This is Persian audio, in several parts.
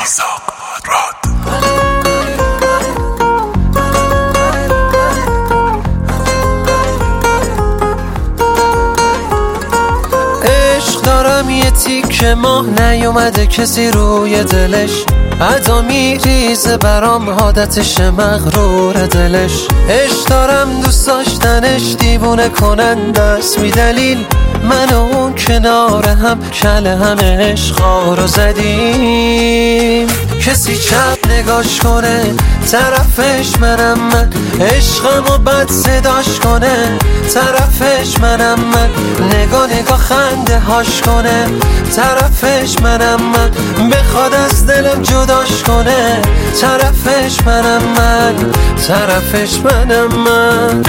عشق دارم یه تیکه ماه نیومده کسی روی دلش، ادا میریزه برام عادتش مغرور دلش. عشق دارم دوست داشتنش دیوونه کننده است، بی دلیل من و اون کنار هم کله همه عشقا رو زدیم. کسی چپ نگاش کنه طرفش منم من، عشقمو بد صداش کنه طرفش منم من، نگاه خنده هاش کنه طرفش منم من، بخواد از دلم جداش کنه طرفش منم من، طرفش منم من.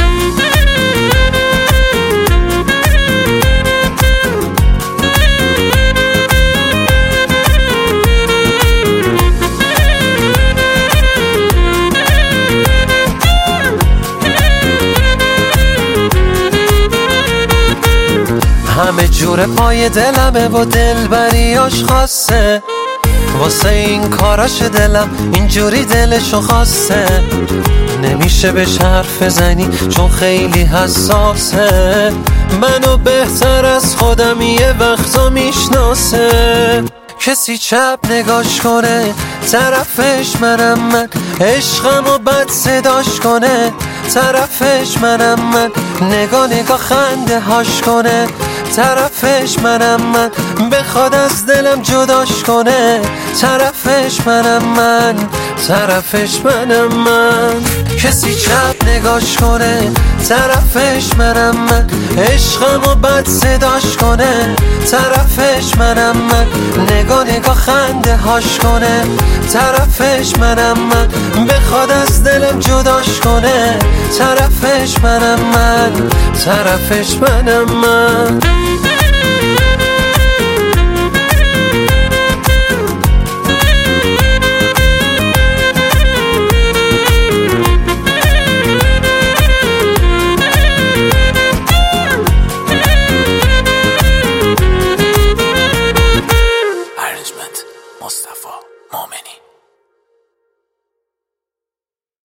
همه جور پای دلمه و دلبریاش خاصه، واسه این کاراش دلم اینجوری دلشو خواسته. نمیشه بهش حرف بزنی چون خیلی حساسه، منو بهتر از خودم یه وقتا میشناسه. کسی چپ نگاش کنه طرفش منم من، عشقمو بد صداش کنه طرفش منم من، نگاه خنده هاش کنه طرفش منم من، بخواد از دلم جداش کنه طرفش منم من، طرفش منم من. کسی چپ نگاش کنه طرفش منم من، عشقمو بد صداش کنه طرفش منم من، نگاه خنده هاش کنه طرفش منم من، بخواد از دلم جداش کنه طرفش منم من، طرفش منم من.